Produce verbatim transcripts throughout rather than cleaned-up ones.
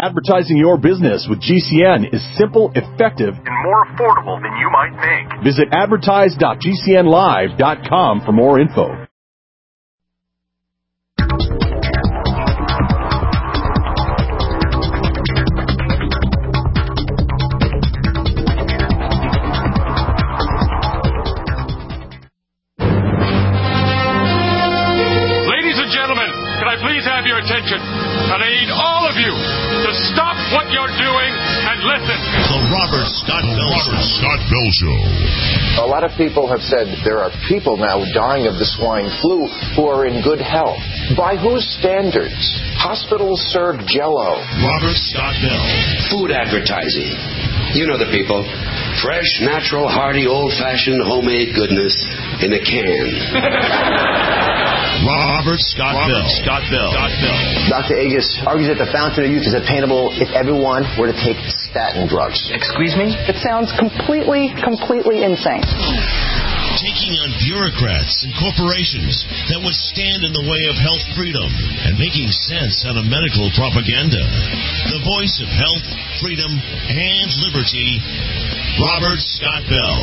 Advertising your business with G C N is simple, effective, and more affordable than you might think. Visit advertise dot g c n live dot com for more info. Ladies and gentlemen, can I please have your attention? And I need all of you to stop what you're doing and listen. The Robert Scott Bell Show. Robert Scott Bell Show. A lot of people have said there are people now dying of the swine flu who are in good health. By whose standards? Hospitals serve Jell-O. Robert Scott Bell. Food advertising. You know the people. Fresh, natural, hearty, old-fashioned, homemade goodness in a can. Robert Scott Robert Bell. Scott Bell. Scott Bell. Doctor Agus argues that the fountain of youth is attainable if everyone were to take statin drugs. Excuse me? It sounds completely, completely insane. Taking on bureaucrats and corporations that would stand in the way of health freedom and making sense out of medical propaganda. The voice of health, freedom, and liberty, Robert Scott Bell.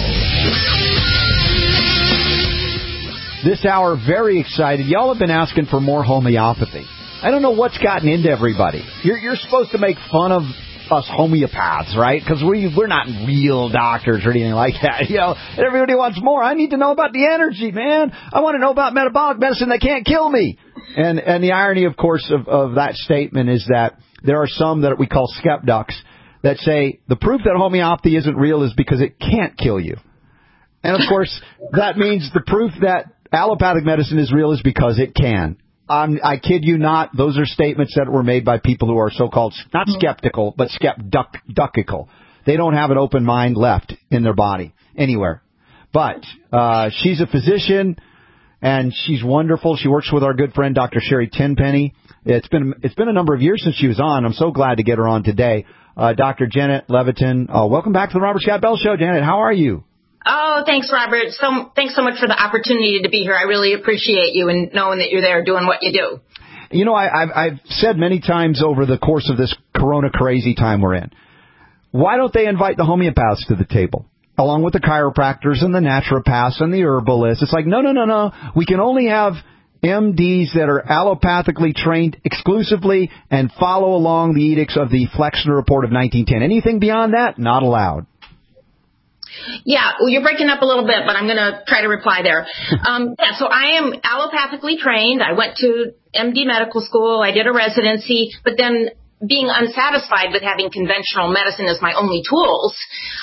This hour, very excited. Y'all have been asking for more homeopathy. I don't know what's gotten into everybody. You're, you're supposed to make fun of us homeopaths, right? Because we, we're not real doctors or anything like that. You know, everybody wants more. I need to know about the energy, man. I want to know about metabolic medicine that can't kill me. And and the irony, of course, of, of that statement is that there are some that we call skeptics that say the proof that homeopathy isn't real is because it can't kill you. And, of course, that means the proof that allopathic medicine is real is because it can. Um, I kid you not, those are statements that were made by people who are so-called, not skeptical, but skeptical. They don't have an open mind left in their body anywhere. But uh, she's a physician, and she's wonderful. She works with our good friend, Doctor Sherry Tenpenny. It's been it's been a number of years since she was on. I'm so glad to get her on today. Uh, Doctor Janet Levitin, uh, welcome back to the Robert Scott Bell Show. Janet, how are you? Oh, thanks, Robert. So, thanks so much for the opportunity to be here. I really appreciate you and knowing that you're there doing what you do. You know, I, I've, I've said many times over the course of this corona crazy time we're in, why don't they invite the homeopaths to the table, along with the chiropractors and the naturopaths and the herbalists? It's like, no, no, no, no. We can only have M Ds that are allopathically trained exclusively and follow along the edicts of the Flexner Report of nineteen ten. Anything beyond that, not allowed. Yeah, well, you're breaking up a little bit, but I'm going to try to reply there. Um, yeah, so I am allopathically trained. I went to M D medical school. I did a residency, but then being unsatisfied with having conventional medicine as my only tools,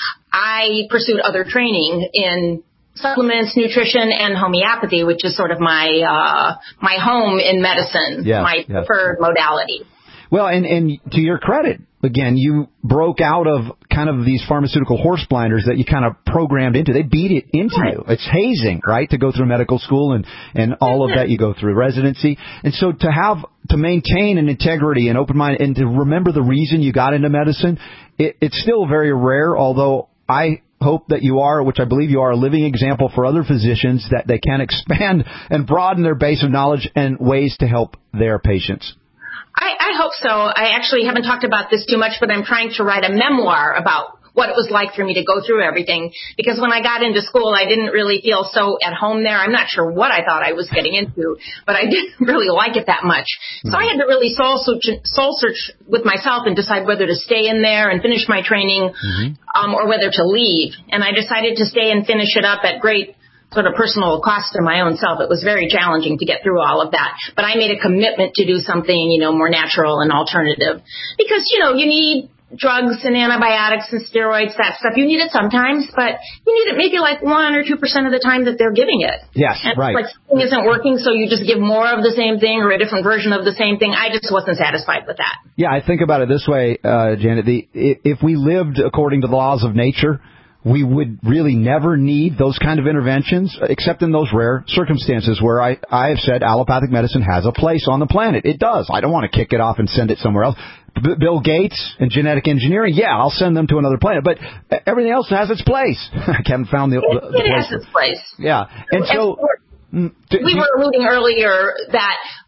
I pursued other training in supplements, nutrition, and homeopathy, which is sort of my uh, my home in medicine, yes, my yes. preferred modality. Well, and, and to your credit, again, you broke out of kind of these pharmaceutical horse blinders that you kind of programmed into. They beat it into right. you. It's hazing, right, to go through medical school and, and all of that you go through, residency. And so to have, to maintain an integrity and open mind and to remember the reason you got into medicine, it, it's still very rare, although I hope that you are, which I believe you are, a living example for other physicians that they can expand and broaden their base of knowledge and ways to help their patients. I, I hope so. I actually haven't talked about this too much, but I'm trying to write a memoir about what it was like for me to go through everything. Because when I got into school, I didn't really feel so at home there. I'm not sure what I thought I was getting into, but I didn't really like it that much. So I had to really soul search, soul search with myself and decide whether to stay in there and finish my training mm-hmm. um, or whether to leave. And I decided to stay and finish it up at great sort of personal cost to my own self. It was very challenging to get through all of that. But I made a commitment to do something, you know, more natural and alternative. Because, you know, you need drugs and antibiotics and steroids, that stuff. You need it sometimes, but you need it maybe like one or two percent of the time that they're giving it. Yes, and right. It's like something isn't working, so you just give more of the same thing or a different version of the same thing. I just wasn't satisfied with that. Yeah, I think about it this way, uh, Janet. The, if we lived according to the laws of nature, we would really never need those kind of interventions, except in those rare circumstances where I, I have said allopathic medicine has a place on the planet. It does. I don't want to kick it off and send it somewhere else. B- Bill Gates and genetic engineering, yeah, I'll send them to another planet. But everything else has its place. I haven't found the, the, the it place. It has its place. Yeah. And so... we were alluding earlier that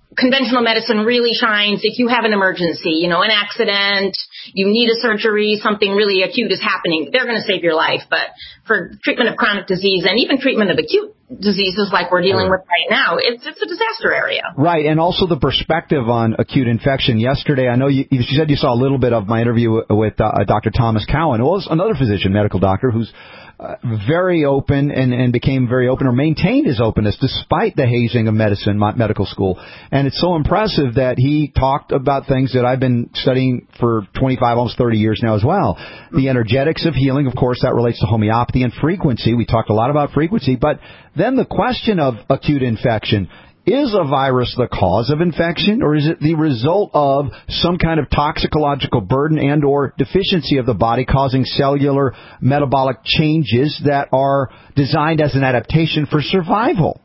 conventional medicine really shines if you have an emergency, you know, an accident, you need a surgery, something really acute is happening. They're going to save your life. But for treatment of chronic disease and even treatment of acute diseases like we're dealing with right now, it's it's a disaster area. Right, and also the perspective on acute infection. Yesterday, I know you, you said you saw a little bit of my interview with uh, Doctor Thomas Cowan, who was another physician, medical doctor, who's Uh, very open and, and became very open or maintained his openness despite the hazing of medicine, medical school. And it's so impressive that he talked about things that I've been studying for twenty-five, almost thirty years now as well. The energetics of healing, of course, that relates to homeopathy and frequency. We talked a lot about frequency, but then the question of acute infection. Is a virus the cause of infection, or is it the result of some kind of toxicological burden and or deficiency of the body causing cellular metabolic changes that are designed as an adaptation for survival?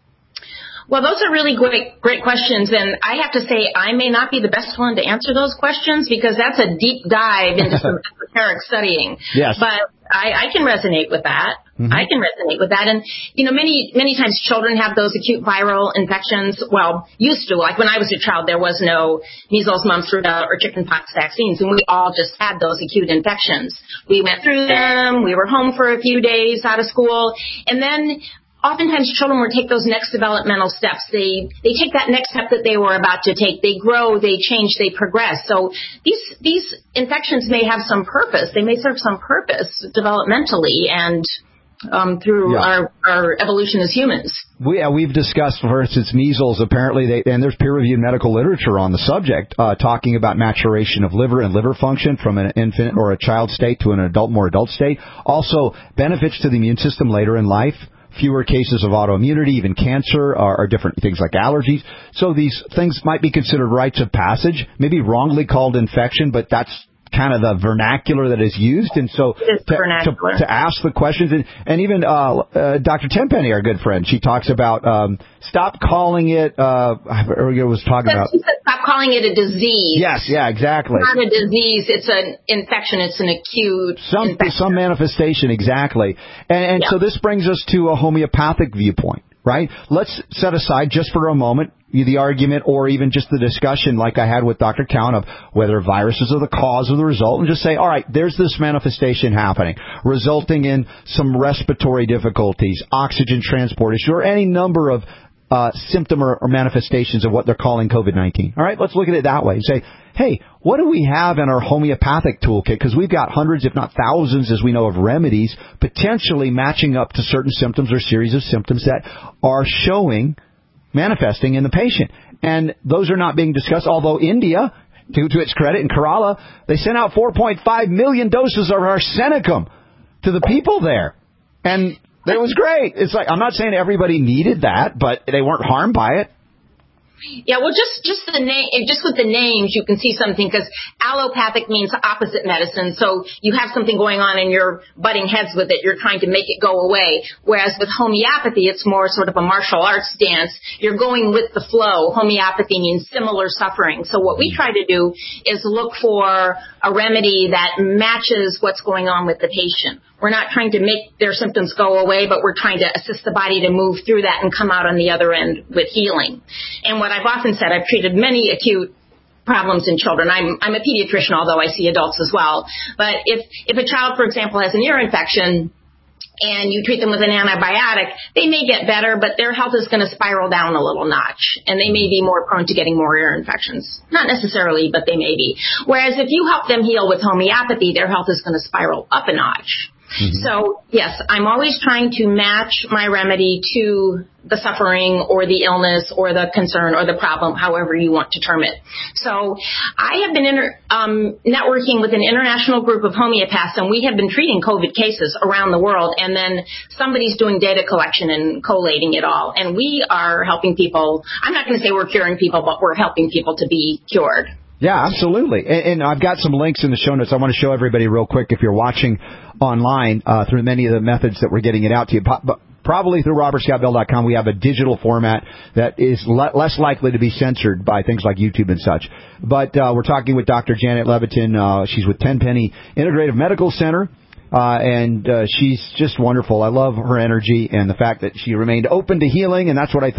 Well, those are really great, great questions, and I have to say I may not be the best one to answer those questions because that's a deep dive into some esoteric studying. Yes. But I, I can resonate with that. Mm-hmm. I can resonate with that. And, you know, many, many times children have those acute viral infections. Well, used to. Like when I was a child, there was no measles, mumps, rubella, or chickenpox vaccines, and we all just had those acute infections. We went through them. We were home for a few days out of school, and then oftentimes children will take those next developmental steps. They they take that next step that they were about to take. They grow, they change, they progress. So these these infections may have some purpose. They may serve some purpose developmentally and um, through yeah. our, our evolution as humans. We, uh, we've discussed, for instance, measles. Apparently, they, and there's peer-reviewed medical literature on the subject uh, talking about maturation of liver and liver function from an infant or a child state to an adult, more adult state. Also, benefits to the immune system later in life. Fewer cases of autoimmunity, even cancer, or, or different things like allergies. So these things might be considered rites of passage, maybe wrongly called infection, but that's kind of the vernacular that is used. And so to, to, to ask the questions, and, and even uh, uh, Doctor Tenpenny, our good friend, she talks about um, stop calling it, uh, I was talking about. She said stop calling it a disease. Yes, yeah, exactly. It's not a disease, it's an infection, it's an acute some, infection. Some manifestation, exactly. And, and yeah. so this brings us to a homeopathic viewpoint. Right? Let's set aside just for a moment the argument or even just the discussion like I had with Doctor Cowan of whether viruses are the cause of the result, and just say, all right, there's this manifestation happening, resulting in some respiratory difficulties, oxygen transport issue, or any number of uh, symptom or, or manifestations of what they're calling COVID nineteen. All right, let's look at it that way and say, hey, what do we have in our homeopathic toolkit? Because we've got hundreds, if not thousands, as we know, of remedies potentially matching up to certain symptoms or series of symptoms that are showing, manifesting in the patient. And those are not being discussed, although India, to, to its credit, in Kerala, they sent out four point five million doses of arsenicum to the people there. And it was great. It's like, I'm not saying everybody needed that, but they weren't harmed by it. Yeah, well, just just the name, just with the names, you can see something, because allopathic means opposite medicine. So you have something going on and you're butting heads with it. You're trying to make it go away. Whereas with homeopathy, it's more sort of a martial arts dance. You're going with the flow. Homeopathy means similar suffering. So what we try to do is look for a remedy that matches what's going on with the patient. We're not trying to make their symptoms go away, but we're trying to assist the body to move through that and come out on the other end with healing. And what I've often said, I've treated many acute problems in children. I'm, I'm a pediatrician, although I see adults as well. But if, if a child, for example, has an ear infection and you treat them with an antibiotic, they may get better, but their health is going to spiral down a little notch. And they may be more prone to getting more ear infections. Not necessarily, but they may be. Whereas if you help them heal with homeopathy, their health is going to spiral up a notch. Mm-hmm. So, yes, I'm always trying to match my remedy to the suffering or the illness or the concern or the problem, however you want to term it. So I have been inter- um, networking with an international group of homeopaths, and we have been treating COVID cases around the world, and then somebody's doing data collection and collating it all. And we are helping people. I'm not going to say we're curing people, but we're helping people to be cured. Yeah, absolutely. And, and I've got some links in the show notes. I want to show everybody real quick if you're watching online uh, through many of the methods that we're getting it out to you. But probably through robert scott bell dot com, we have a digital format that is le- less likely to be censored by things like YouTube and such. But uh, we're talking with Doctor Janet Levitin. Uh, she's with Tenpenny Integrative Medical Center. Uh, and uh, she's just wonderful. I love her energy and the fact that she remained open to healing, and that's what I think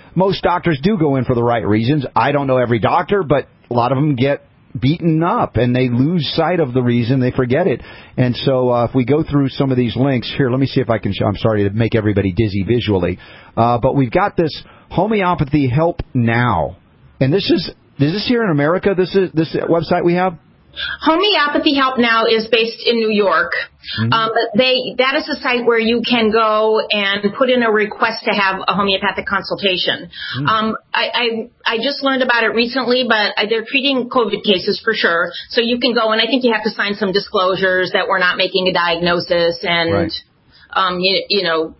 most doctors do go in for the right reasons. I don't know every doctor, but a lot of them get beaten up and they lose sight of the reason. They forget it. And so uh, if we go through some of these links here, let me see if I can show. I'm sorry to make everybody dizzy visually. Uh, but we've got this Homeopathy Help Now. And this is, is this here in America, this is this website we have? Homeopathy Help Now is based in New York. Mm-hmm. Um, they that is a site where you can go and put in a request to have a homeopathic consultation. Mm-hmm. Um, I, I I just learned about it recently, but they're treating COVID cases for sure. So you can go, and I think you have to sign some disclosures that we're not making a diagnosis and, right. um, you, you know,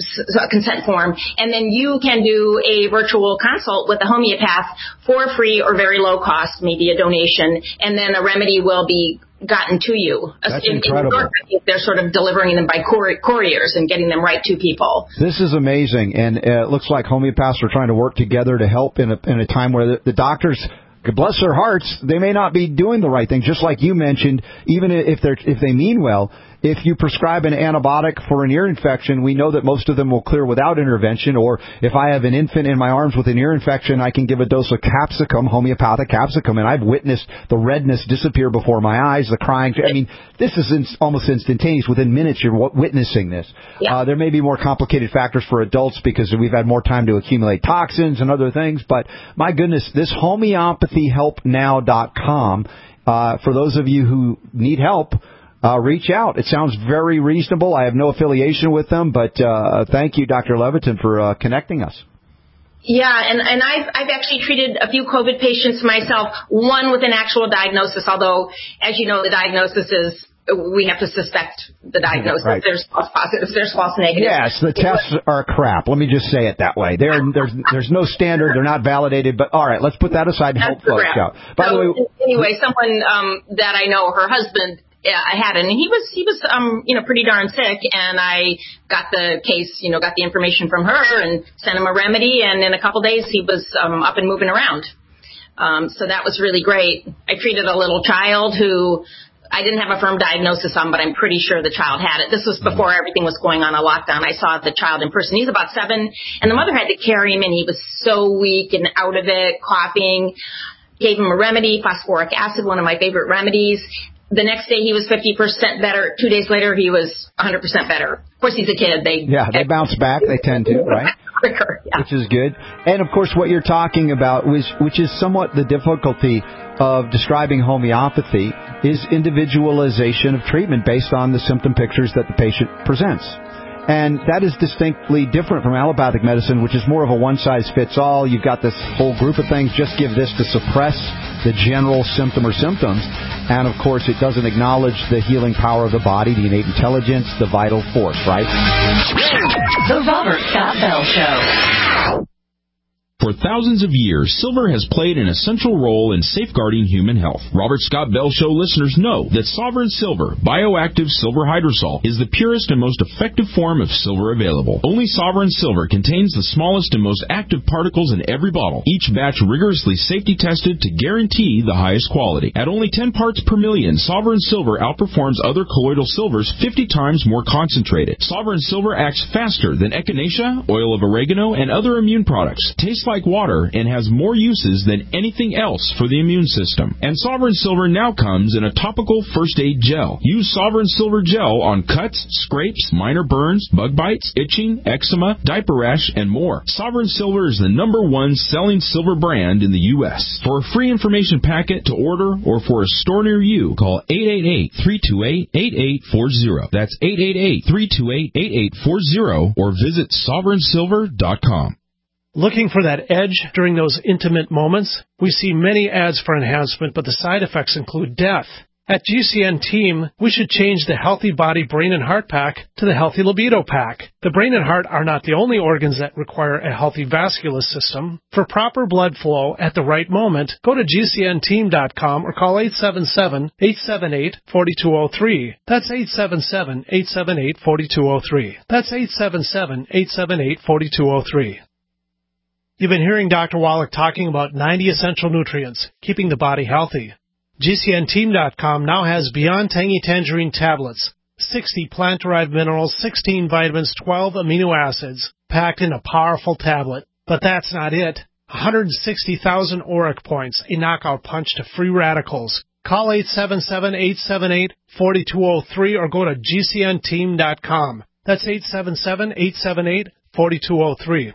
a consent form, and then you can do a virtual consult with a homeopath for free or very low cost, maybe a donation, and then a remedy will be gotten to you. That's in, incredible. In York, they're sort of delivering them by cour- couriers and getting them right to people. This is amazing, and uh, it looks like homeopaths are trying to work together to help in a, in a time where the, the doctors, bless their hearts, they may not be doing the right thing. Just like you mentioned, even if they're if they mean well, if you prescribe an antibiotic for an ear infection, we know that most of them will clear without intervention. Or if I have an infant in my arms with an ear infection, I can give a dose of capsicum, homeopathic capsicum, and I've witnessed the redness disappear before my eyes, the crying. I mean, this is in, almost instantaneous. Within minutes, you're w- witnessing this. Yeah. Uh, there may be more complicated factors for adults because we've had more time to accumulate toxins and other things. But my goodness, this homeopathy help now dot com, uh, for those of you who need help, Uh, reach out. It sounds very reasonable. I have no affiliation with them, but uh, thank you, Doctor Levitin, for uh, connecting us. Yeah, and, and I've, I've actually treated a few COVID patients myself, one with an actual diagnosis, although, as you know, the diagnosis is, we have to suspect the diagnosis. Right. There's false positives, there's false negatives. Yes, the tests are crap. Let me just say it that way. They're, there's there's no standard. They're not validated. But, all right, let's put that aside and help folks out. By so, the way, anyway, someone um, that I know, her husband, Yeah, I had it, and he was, he was, um, you know, pretty darn sick, and I got the case, you know, got the information from her and sent him a remedy, and in a couple days he was, um, up and moving around. Um, so that was really great. I treated a little child who I didn't have a firm diagnosis on, but I'm pretty sure the child had it. This was before everything was going on a lockdown. I saw the child in person. He's about seven, and the mother had to carry him, and he was so weak and out of it, coughing. Gave him a remedy, phosphoric acid, one of my favorite remedies. The next day he was fifty percent better. Two days later he was one hundred percent better. Of course, he's a kid. They Yeah, they bounce back. They tend to, right? Quicker, yeah. Which is good. And, of course, what you're talking about, which, which is somewhat the difficulty of describing homeopathy, is individualization of treatment based on the symptom pictures that the patient presents. And that is distinctly different from allopathic medicine, which is more of a one-size-fits-all. You've got this whole group of things. Just give this to suppress the general symptom or symptoms. And, of course, it doesn't acknowledge the healing power of the body, the innate intelligence, the vital force, right? The Robert Scott Bell Show. For thousands of years, silver has played an essential role in safeguarding human health. Robert Scott Bell Show listeners know that Sovereign Silver, bioactive silver hydrosol, is the purest and most effective form of silver available. Only Sovereign Silver contains the smallest and most active particles in every bottle, each batch rigorously safety tested to guarantee the highest quality. At only ten parts per million, Sovereign Silver outperforms other colloidal silvers fifty times more concentrated. Sovereign Silver acts faster than echinacea, oil of oregano, and other immune products. Tastes like water and has more uses than anything else for the immune system. And Sovereign Silver now comes in a topical first aid gel. Use Sovereign Silver gel on cuts, scrapes, minor burns, bug bites, itching, eczema, diaper rash, and more. Sovereign Silver is the number one selling silver brand in the U S For a free information packet to order or for a store near you, call eight eight eight, three two eight, eight eight four zero. That's eight eight eight, three two eight, eight eight four zero or visit sovereign silver dot com. Looking for that edge during those intimate moments? We see many ads for enhancement, but the side effects include death. At G C N Team, we should change the Healthy Body Brain and Heart Pack to the Healthy Libido Pack. The brain and heart are not the only organs that require a healthy vascular system. For proper blood flow at the right moment, go to G C N team dot com or call eight seven seven, eight seven eight, four two zero three. That's eight seven seven, eight seven eight, four two zero three. That's eight seven seven, eight seven eight, four two zero three. You've been hearing Doctor Wallach talking about ninety essential nutrients, keeping the body healthy. G C N team dot com now has Beyond Tangy Tangerine tablets, sixty plant-derived minerals, sixteen vitamins, twelve amino acids, packed in a powerful tablet. But that's not it. one hundred sixty thousand ORAC points, a knockout punch to free radicals. Call eight seven seven, eight seven eight, four two zero three or go to G C N team dot com. That's eight seven seven, eight seven eight, four two zero three.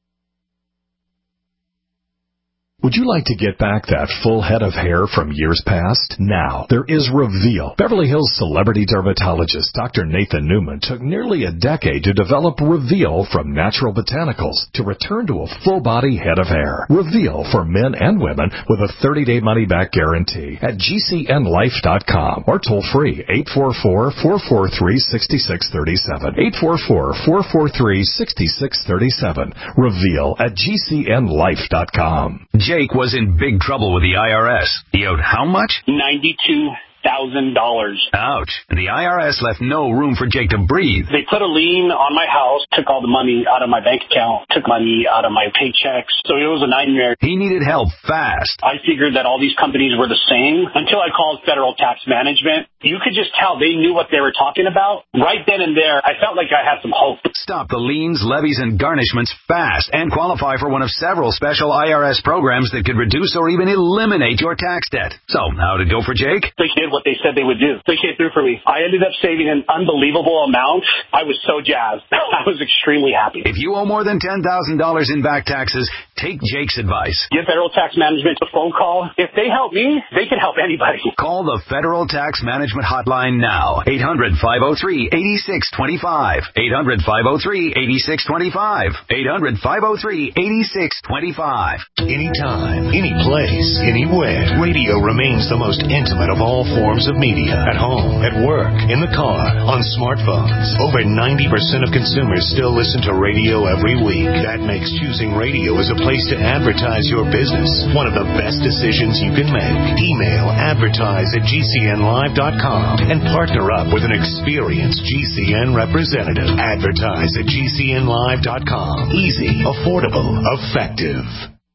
Would you like to get back that full head of hair from years past? Now, there is Reveal. Beverly Hills celebrity dermatologist Doctor Nathan Newman took nearly a decade to develop Reveal from natural botanicals to return to a full-body head of hair. Reveal for men and women with a thirty-day money-back guarantee at G C N life dot com or toll-free eight four four, four four three, six six three seven. eight four four, four four three, six six three seven. Reveal at G C N life dot com. Jake was in big trouble with the I R S. He owed how much? ninety-two thousand dollars. Ouch. And the I R S left no room for Jake to breathe. They put a lien on my house, took all the money out of my bank account, took money out of my paychecks. So it was a nightmare. He needed help fast. I figured that all these companies were the same until I called Federal Tax Management. You could just tell they knew what they were talking about. Right then and there, I felt like I had some hope. Stop the liens, levies, and garnishments fast and qualify for one of several special I R S programs that could reduce or even eliminate your tax debt. So, how'd it go for Jake? They did what they said they would do. They came through for me. I ended up saving an unbelievable amount. I was so jazzed. I was extremely happy. If you owe more than ten thousand dollars in back taxes, take Jake's advice. Give Federal Tax Management a phone call. If they help me, they can help anybody. Call the Federal Tax Management Hotline now. eight hundred, five oh three, eight six two five. eight hundred, five oh three, eight six two five. eight hundred, five oh three, eight six two five. Anytime, any place, anywhere, radio remains the most intimate of all forms of media. At home, at work, in the car, on smartphones. Over ninety percent of consumers still listen to radio every week. That makes choosing radio as a place to advertise your business one of the best decisions you can make. Email advertise at G C N live dot com and partner up with an experienced G C N representative. Advertise at G C N live dot com. Easy, affordable, effective.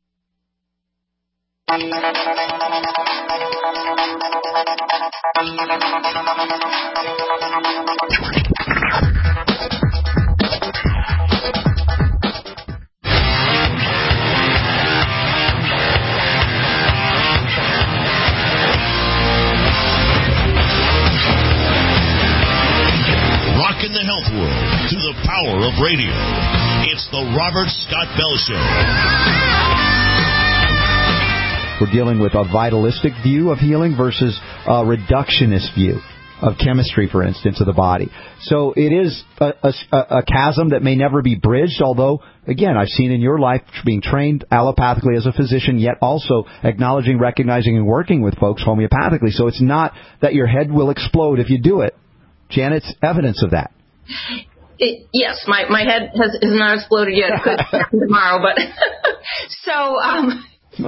Rocking the health world through the power of radio. It's the Robert Scott Bell Show. We're dealing with a vitalistic view of healing versus a reductionist view of chemistry, for instance, of the body. So it is a, a, a chasm that may never be bridged, although, again, I've seen in your life being trained allopathically as a physician, yet also acknowledging, recognizing, and working with folks homeopathically. So it's not that your head will explode if you do it. Janet's evidence of that. It, yes, my, my head has, has not exploded yet. It could happen tomorrow, but so um,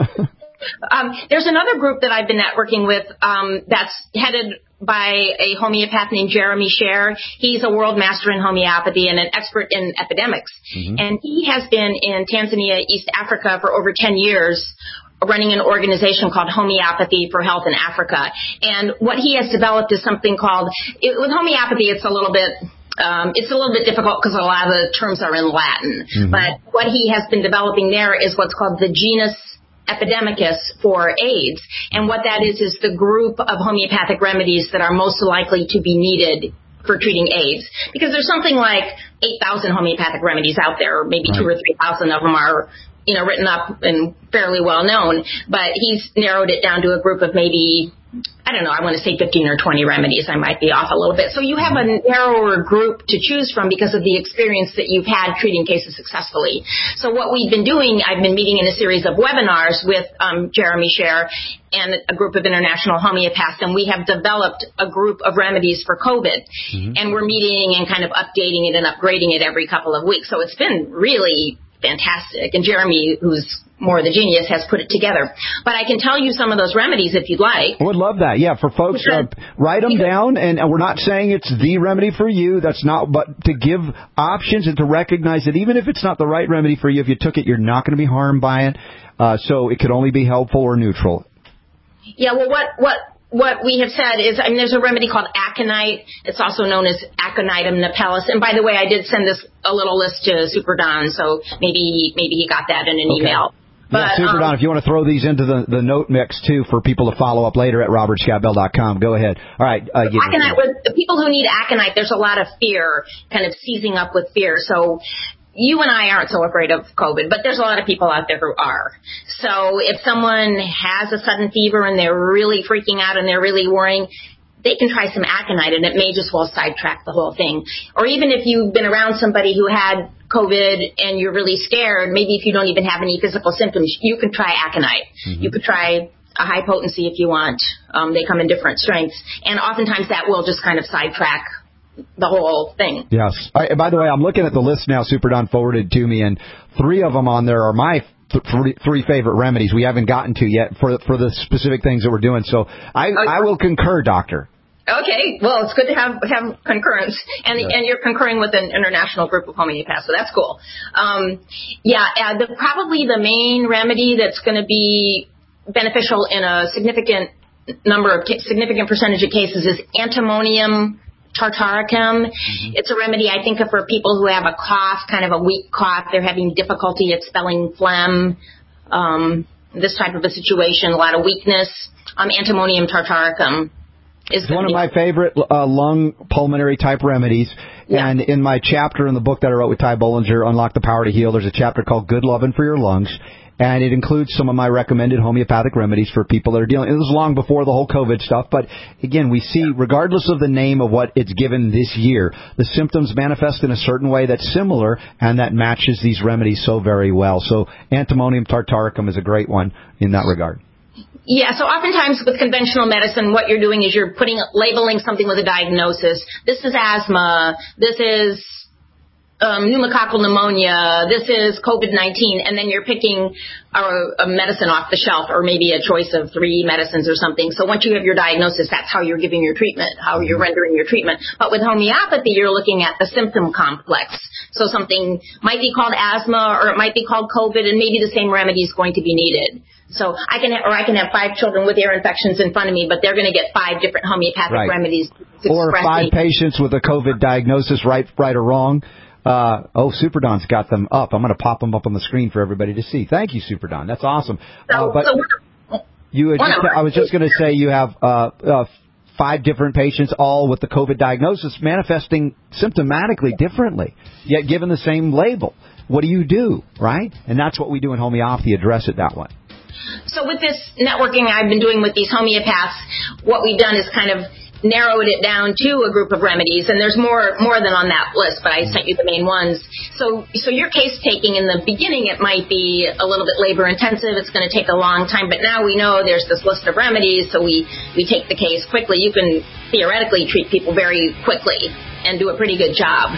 um, there's another group that I've been networking with um, that's headed by a homeopath named Jeremy Sher. He's a world master in homeopathy and an expert in epidemics. Mm-hmm. And he has been in Tanzania, East Africa for over ten years, running an organization called Homeopathy for Health in Africa. And what he has developed is something called, it, with homeopathy, it's a little bit, um, it's a little bit difficult because a lot of the terms are in Latin. Mm-hmm. But what he has been developing there is what's called the genus epidemicus for AIDS. And what that is, is the group of homeopathic remedies that are most likely to be needed for treating AIDS. Because there's something like eight thousand homeopathic remedies out there, or maybe right. two or three thousand of them are, you know, written up and fairly well known. But he's narrowed it down to a group of maybe, I don't know, I want to say fifteen or twenty remedies. I might be off a little bit. So you have a narrower group to choose from because of the experience that you've had treating cases successfully. So what we've been doing, I've been meeting in a series of webinars with um, Jeremy Sher and a group of international homeopaths, and we have developed a group of remedies for COVID. Mm-hmm. And we're meeting and kind of updating it and upgrading it every couple of weeks. So it's been really fantastic. And Jeremy, who's more the genius, has put it together. But I can tell you some of those remedies if you'd like. I would love that. Yeah, for folks, uh, write them down. And we're not saying it's the remedy for you. That's not, but to give options and to recognize that even if it's not the right remedy for you, if you took it, you're not going to be harmed by it. Uh, so it could only be helpful or neutral. Yeah, well, what, what what we have said is, I mean, there's a remedy called aconite. It's also known as Aconitum napellus. And by the way, I did send this a little list to Super Don, so maybe maybe he got that in an okay. email. But, yeah, Super Don, um, if you want to throw these into the, the note mix, too, for people to follow up later at robert scott bell dot com, go ahead. All right. Uh, aconite, with the people who need aconite, there's a lot of fear, kind of seizing up with fear. So you and I aren't so afraid of COVID, but there's a lot of people out there who are. So if someone has a sudden fever and they're really freaking out and they're really worrying, they can try some aconite, and it may just well sidetrack the whole thing. Or even if you've been around somebody who had COVID and you're really scared, maybe if you don't even have any physical symptoms, you can try aconite. Mm-hmm. You could try a high potency if you want. Um, they come in different strengths. And oftentimes that will just kind of sidetrack the whole thing. Yes. I, by the way, I'm looking at the list now Super Don forwarded to me, and three of them on there are my th- three, three favorite remedies we haven't gotten to yet for for the specific things that we're doing. So I, oh, I will concur, Doctor. Okay. Well, it's good to have have concurrence, and yeah. and you're concurring with an international group of homeopaths, so that's cool. Um, yeah, uh, the, probably the main remedy that's going to be beneficial in a significant number of significant percentage of cases is antimonium tartaricum. Mm-hmm. It's a remedy, I think, for people who have a cough, kind of a weak cough. They're having difficulty expelling phlegm, um, this type of a situation, a lot of weakness. Um, antimonium tartaricum is it's one of my favorite uh, lung pulmonary type remedies. Yeah. And in my chapter in the book that I wrote with Ty Bollinger, Unlock the Power to Heal, there's a chapter called Good Lovin' for Your Lungs. And it includes some of my recommended homeopathic remedies for people that are dealing. It was long before the whole COVID stuff, but again, we see, regardless of the name of what it's given this year, the symptoms manifest in a certain way that's similar and that matches these remedies so very well. So antimonium tartaricum is a great one in that regard. Yeah, so oftentimes with conventional medicine, what you're doing is you're putting labeling something with a diagnosis. This is asthma. This is Um, pneumococcal pneumonia, this is COVID nineteen, and then you're picking a, a medicine off the shelf or maybe a choice of three medicines or something. So once you have your diagnosis, that's how you're giving your treatment, how you're rendering your treatment. But with homeopathy, you're looking at the symptom complex. So something might be called asthma or it might be called COVID, and maybe the same remedy is going to be needed. So I can, ha- or I can have five children with ear infections in front of me, but they're going to get five different homeopathic right. remedies. Or five patients with a COVID diagnosis, right, right or wrong. Uh, oh, Super Don's got them up. I'm going to pop them up on the screen for everybody to see. Thank you, Super Don. That's awesome. So, uh, but so you had just, I was just going to say you have uh, uh, five different patients, all with the COVID diagnosis, manifesting symptomatically differently, yet given the same label. What do you do, right? And that's what we do in homeopathy, address it that way. So with this networking I've been doing with these homeopaths, what we've done is kind of narrowed it down to a group of remedies, and there's more more than on that list, but I sent you the main ones. So so your case taking in the beginning, it might be a little bit labor intensive, it's going to take a long time, but now we know there's this list of remedies, so we, we take the case quickly. You can theoretically treat people very quickly and do a pretty good job.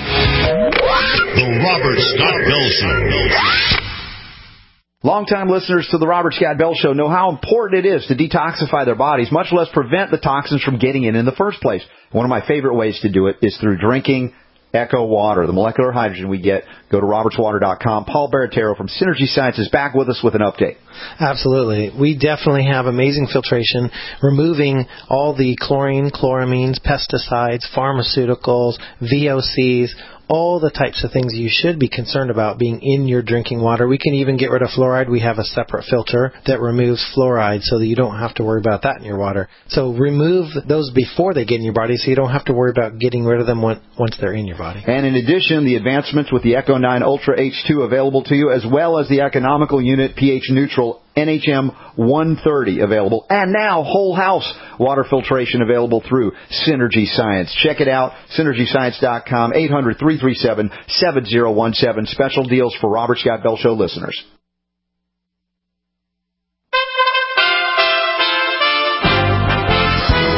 The Robert Scott Bell Show. Longtime listeners to the Robert Scott Bell Show know how important it is to detoxify their bodies, much less prevent the toxins from getting in in the first place. One of my favorite ways to do it is through drinking Echo Water, the molecular hydrogen we get. Go to roberts water dot com. Paul Baratero from Synergy Science is back with us with an update. Absolutely. We definitely have amazing filtration, removing all the chlorine, chloramines, pesticides, pharmaceuticals, V O Cs, all the types of things you should be concerned about being in your drinking water. We can even get rid of fluoride. We have a separate filter that removes fluoride so that you don't have to worry about that in your water. So remove those before they get in your body so you don't have to worry about getting rid of them once they're in your body. And in addition, the advancements with the Echo nine Ultra H two available to you, as well as the economical unit pH neutral N H M one thirty available, and now whole house water filtration available through Synergy Science. Check it out, synergy science dot com, eight hundred, three three seven, seven zero one seven. Special deals for Robert Scott Bell Show listeners. U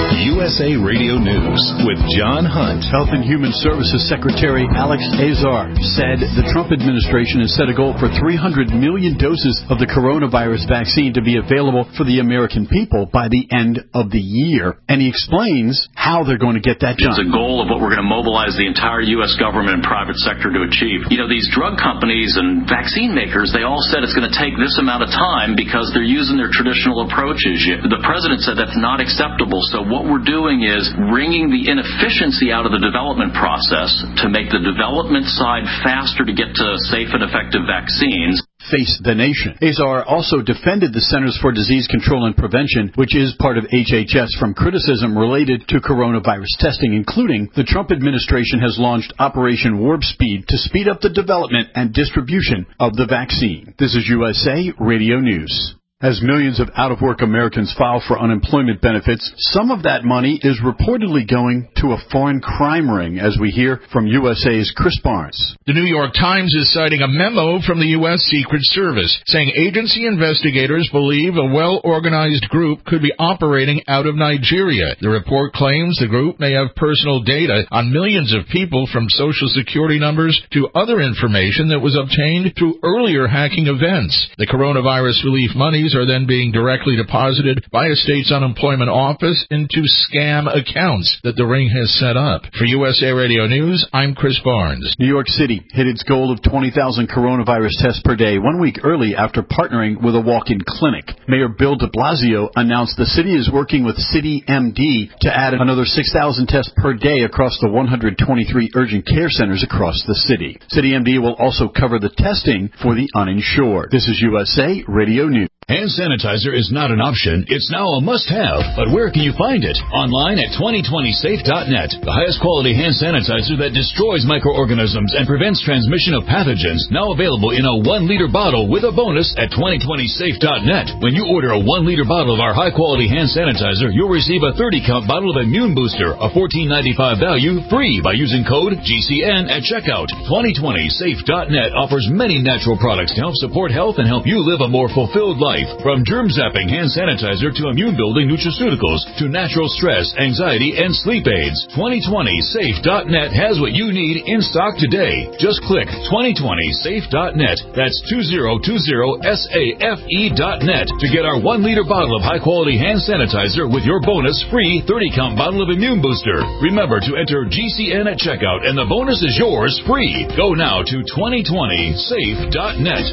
S A Radio News with John Hunt. Health and Human Services Secretary Alex Azar said the Trump administration has set a goal for three hundred million doses of the coronavirus vaccine to be available for the American people by the end of the year. And he explains how they're going to get that done. It's a goal of what we're going to mobilize the entire U S government and private sector to achieve. You know, these drug companies and vaccine makers, they all said it's going to take this amount of time because they're using their traditional approaches. The president said that's not acceptable. So what we're doing is wringing the inefficiency out of the development process to make the development side faster to get to safe and effective vaccines. Face the Nation. Azar also defended the Centers for Disease Control and Prevention, which is part of H H S, from criticism related to coronavirus testing, including the Trump administration has launched Operation Warp Speed to speed up the development and distribution of the vaccine. This is U S A Radio News. As millions of out-of-work Americans file for unemployment benefits, some of that money is reportedly going to a foreign crime ring, as we hear from U S A's Chris Barnes. The New York Times is citing a memo from the U S Secret Service saying agency investigators believe a well-organized group could be operating out of Nigeria. The report claims the group may have personal data on millions of people, from Social Security numbers to other information that was obtained through earlier hacking events. The coronavirus relief monies are then being directly deposited by a state's unemployment office into scam accounts that the ring has set up. For U S A Radio News, I'm Chris Barnes. New York City hit its goal of twenty thousand coronavirus tests per day one week early after partnering with a walk-in clinic. Mayor Bill de Blasio announced the city is working with City M D to add another six thousand tests per day across the one hundred twenty-three urgent care centers across the city. City M D will also cover the testing for the uninsured. This is U S A Radio News. Hand sanitizer is not an option, it's now a must-have. But where can you find it? Online at twenty twenty safe dot net. The highest quality hand sanitizer that destroys microorganisms and prevents transmission of pathogens, now available in a one liter bottle with a bonus at twenty twenty safe dot net. When you order a one liter bottle of our high-quality hand sanitizer, you'll receive a thirty count bottle of Immune Booster, a fourteen ninety-five value, free by using code G C N at checkout. twenty twenty safe dot net offers many natural products to help support health and help you live a more fulfilled life. From germ-zapping hand sanitizer to immune-building nutraceuticals to natural stress, anxiety, and sleep aids. twenty twenty safe dot net has what you need in stock today. Just click twenty twenty safe dot net. That's two thousand twenty safe dot net to get our one liter bottle of high-quality hand sanitizer with your bonus free thirty count bottle of Immune Booster. Remember to enter G C N at checkout, and the bonus is yours free. Go now to twenty twenty safe dot net.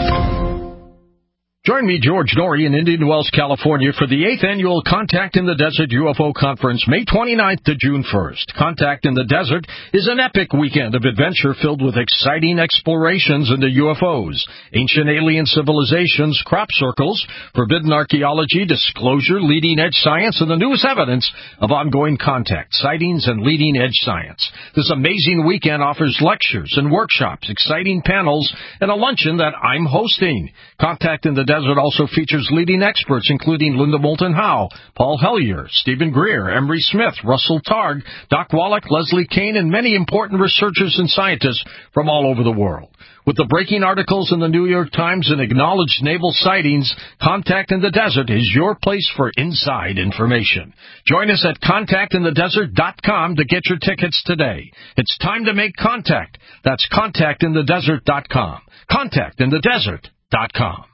Join me, George Norrie, in Indian Wells, California, for the eighth Annual Contact in the Desert U F O Conference, May twenty-ninth to June first. Contact in the Desert is an epic weekend of adventure filled with exciting explorations into U F Os, ancient alien civilizations, crop circles, forbidden archaeology, disclosure, leading-edge science, and the newest evidence of ongoing contact, sightings, and leading-edge science. This amazing weekend offers lectures and workshops, exciting panels, and a luncheon that I'm hosting. Contact in the Desert also features leading experts including Linda Moulton Howe, Paul Hellyer, Stephen Greer, Emery Smith, Russell Targ, Doc Wallach, Leslie Kane, and many important researchers and scientists from all over the world. With the breaking articles in the New York Times and acknowledged naval sightings, Contact in the Desert is your place for inside information. Join us at contact in the desert dot com to get your tickets today. It's time to make contact. That's contact in the desert dot com. contact in the desert dot com.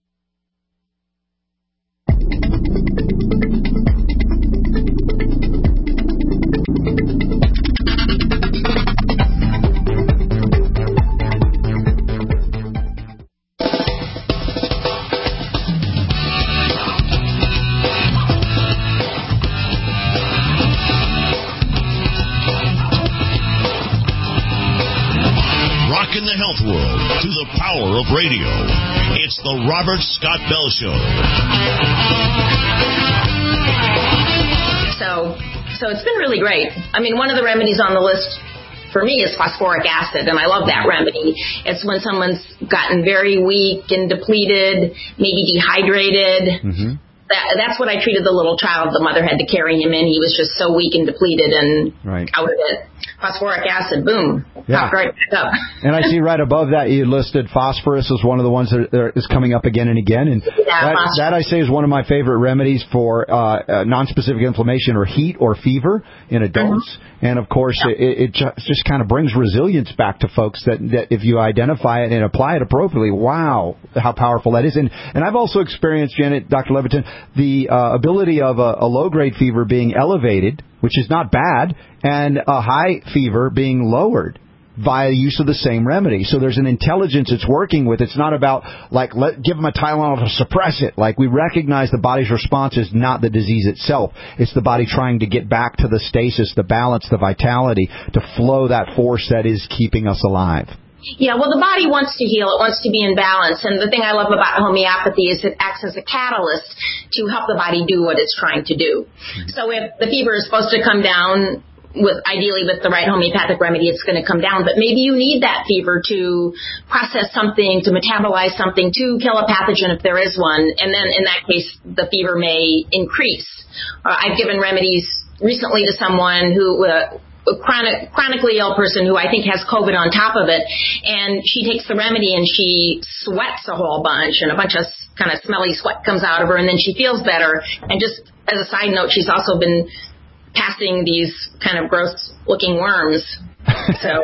Rockin' the health world through the power of radio. It's the Robert Scott Bell Show. So, so it's been really great. I mean, one of the remedies on the list for me is phosphoric acid, and I love that remedy. It's when someone's gotten very weak and depleted, maybe dehydrated. Mm-hmm. That, that's what I treated the little child. The mother had to carry him in. He was just so weak and depleted and right. out of it. phosphoric acid, boom, yeah. popped right back up. And I see right above that you listed phosphorus as one of the ones that is coming up again and again. And yeah, that, that I say is one of my favorite remedies for uh, uh, nonspecific inflammation or heat or fever in adults. Mm-hmm. And, of course, yeah. it, it just, just kind of brings resilience back to folks that, that if you identify it and apply it appropriately, wow, how powerful that is. And, and I've also experienced, Janet, Doctor Levitin, the uh, ability of a, a low-grade fever being elevated, which is not bad, and a high fever being lowered via use of the same remedy. So there's an intelligence it's working with. It's not about, like, let give them a Tylenol to suppress it. Like, we recognize the body's response is not the disease itself. It's the body trying to get back to the stasis, the balance, the vitality, to flow that force that is keeping us alive. Yeah, well, the body wants to heal. It wants to be in balance. And the thing I love about homeopathy is it acts as a catalyst to help the body do what it's trying to do. Mm-hmm. So if the fever is supposed to come down, with ideally with the right homeopathic remedy, it's going to come down. But maybe you need that fever to process something, to metabolize something, to kill a pathogen if there is one. And then in that case, the fever may increase. Uh, I've given remedies recently to someone who... Uh, A chronic, chronically ill person who I think has COVID on top of it, and she takes the remedy and she sweats a whole bunch, and a bunch of kind of smelly sweat comes out of her, and then she feels better. And just as a side note, she's also been passing these kind of gross-looking worms, so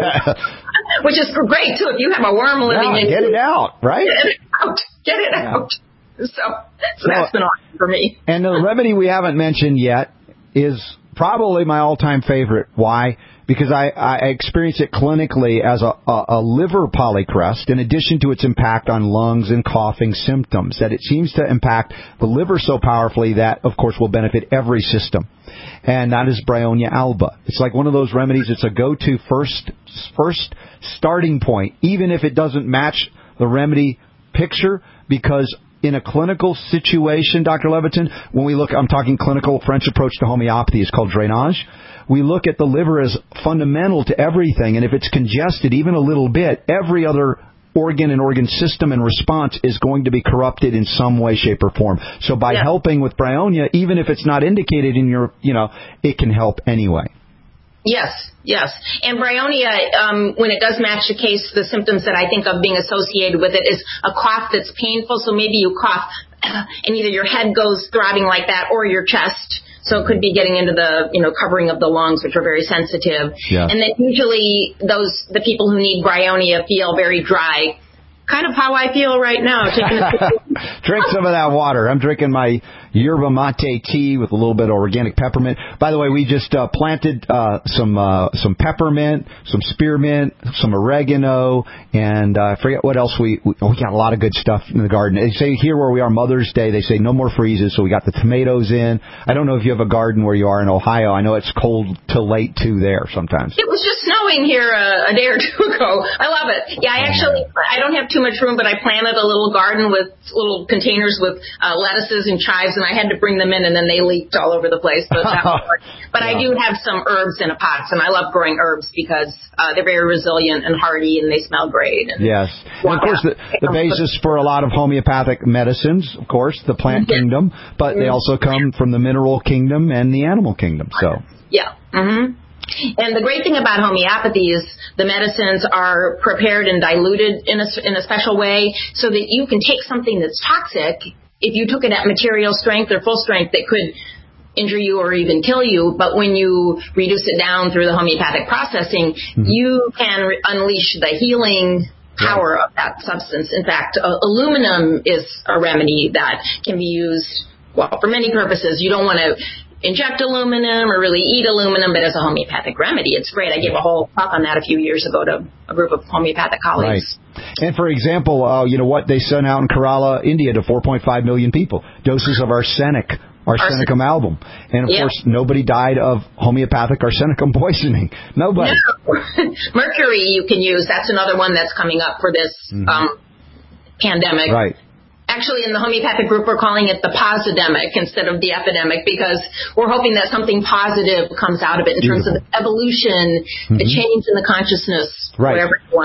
which is great too. If you have a worm living yeah, in get it out, right? Get it out, get it yeah. out. So, so, so that's been awesome for me. And the remedy we haven't mentioned yet is probably my all-time favorite. Why? Because I, I experience it clinically as a, a, a liver polycrust, in addition to its impact on lungs and coughing symptoms, that it seems to impact the liver so powerfully that, of course, will benefit every system. And that is Bryonia alba. It's like one of those remedies. It's a go-to first, first starting point, even if it doesn't match the remedy picture, because in a clinical situation, Doctor Levitin, when we look, I'm talking clinical French approach to homeopathy, it's called drainage. We look at the liver as fundamental to everything, and if it's congested even a little bit, every other organ and organ system and response is going to be corrupted in some way, shape, or form. So by yeah. helping with Bryonia, even if it's not indicated in your, you know, it can help anyway. Yes, yes. And Bryonia, um, when it does match the case, the symptoms that I think of being associated with it is a cough that's painful. So maybe you cough and either your head goes throbbing like that or your chest. So it could be getting into the, you know, covering of the lungs, which are very sensitive. Yeah. And then usually those, the people who need Bryonia feel very dry. Kind of how I feel right now. Taking a Drink some of that water. I'm drinking my yerba mate tea with a little bit of organic peppermint. By the way, we just uh, planted uh, some uh, some peppermint, some spearmint, some oregano, and uh, I forget what else we, we we got a lot of good stuff in the garden. They say here where we are, Mother's Day, they say no more freezes, so we got the tomatoes in. I don't know if you have a garden where you are in Ohio. I know it's cold till late too there sometimes. It was just snowing here a, a day or two ago. I love it. Yeah, I actually I don't have too much room, but I planted a little garden with little containers with uh, lettuces and chives, and I had to bring them in, and then they leaked all over the place. But, that was but yeah. I do have some herbs in a pot, and I love growing herbs because uh, they're very resilient and hardy, and they smell great. And yes. And of course, the, the basis for a lot of homeopathic medicines, of course, the plant mm-hmm. kingdom, but mm-hmm. they also come from the mineral kingdom and the animal kingdom. So yeah. Mm-hmm. And the great thing about homeopathy is the medicines are prepared and diluted in a, in a special way so that you can take something that's toxic. If you took it at material strength or full strength, it could injure you or even kill you. But when you reduce it down through the homeopathic processing, mm-hmm. you can re- unleash the healing power of that substance. In fact, uh, aluminum is a remedy that can be used, well, for many purposes. You don't want to inject aluminum or really eat aluminum, but as a homeopathic remedy, it's great. I gave a whole talk on that a few years ago to a group of homeopathic colleagues. Right. And for example, uh, you know what they sent out in Kerala, India, to four point five million people, doses of arsenic, arsenicum Arsenic. album. And of yep. course, nobody died of homeopathic arsenicum poisoning. Nobody. No. Mercury you can use. That's another one that's coming up for this mm-hmm. um, pandemic. Right. Actually, in the homeopathic group, we're calling it the posidemic instead of the epidemic because we're hoping that something positive comes out of it in Beautiful. terms of the evolution, mm-hmm. the change in the consciousness, right. whatever you want to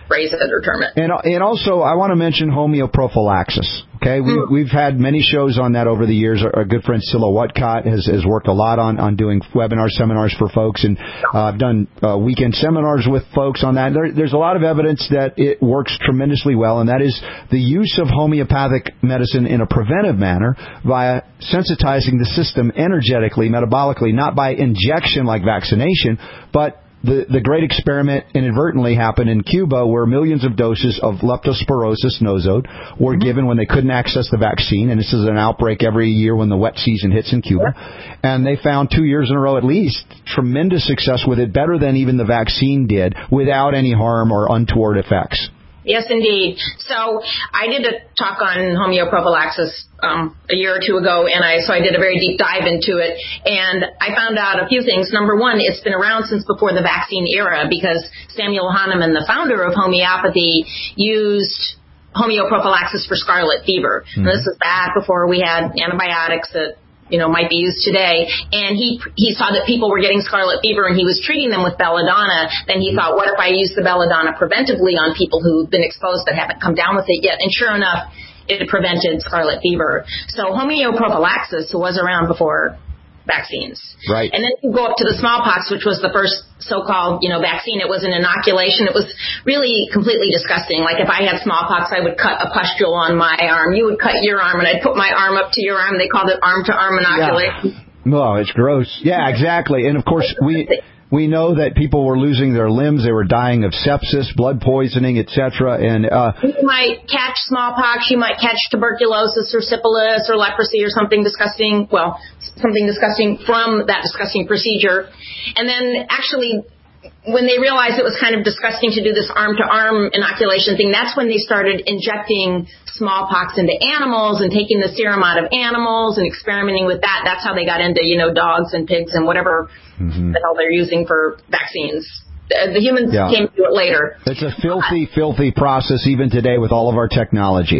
phrase it or term it. And and also, I want to mention homeoprophylaxis. Okay, we, mm. we've had many shows on that over the years. Our, our good friend Scylla Whatcott has, has worked a lot on, on doing webinar seminars for folks, and uh, I've done uh, weekend seminars with folks on that. There, there's a lot of evidence that it works tremendously well, and that is the use of homeopathic medicine in a preventive manner via sensitizing the system energetically, metabolically, not by injection like vaccination, but The, the great experiment inadvertently happened in Cuba where millions of doses of leptospirosis nosode were mm-hmm. given when they couldn't access the vaccine. And this is an outbreak every year when the wet season hits in Cuba. And they found two years in a row at least tremendous success with it, better than even the vaccine did, without any harm or untoward effects. Yes, indeed. So I did a talk on homeoprophylaxis um, a year or two ago, and I so I did a very deep dive into it, and I found out a few things. Number one, it's been around since before the vaccine era because Samuel Hahnemann, the founder of homeopathy, used homeoprophylaxis for scarlet fever. Mm-hmm. And this was back before we had antibiotics that you know, might be used today. And he he saw that people were getting scarlet fever and he was treating them with belladonna. Then he thought, what if I use the belladonna preventively on people who've been exposed but haven't come down with it yet? And sure enough, it prevented scarlet fever. So homeoprophylaxis was around before vaccines. Right. And then you go up to the smallpox, which was the first so-called, you know, vaccine. It was an inoculation. It was really completely disgusting. Like if I had smallpox, I would cut a pustule on my arm. You would cut your arm, and I'd put my arm up to your arm. They called it arm-to-arm inoculation. Yeah. Oh, it's gross. Yeah, exactly. And, of course, we... We know that people were losing their limbs. They were dying of sepsis, blood poisoning, et cetera. And uh, you might catch smallpox. You might catch tuberculosis or syphilis or leprosy or something disgusting. Well, something disgusting from that disgusting procedure. And then actually, when they realized it was kind of disgusting to do this arm-to-arm inoculation thing, that's when they started injecting smallpox into animals and taking the serum out of animals and experimenting with that. That's how they got into, you know, dogs and pigs and whatever mm-hmm. the hell they're using for vaccines. The, the humans yeah. came to it later. It's a filthy, filthy process even today with all of our technology.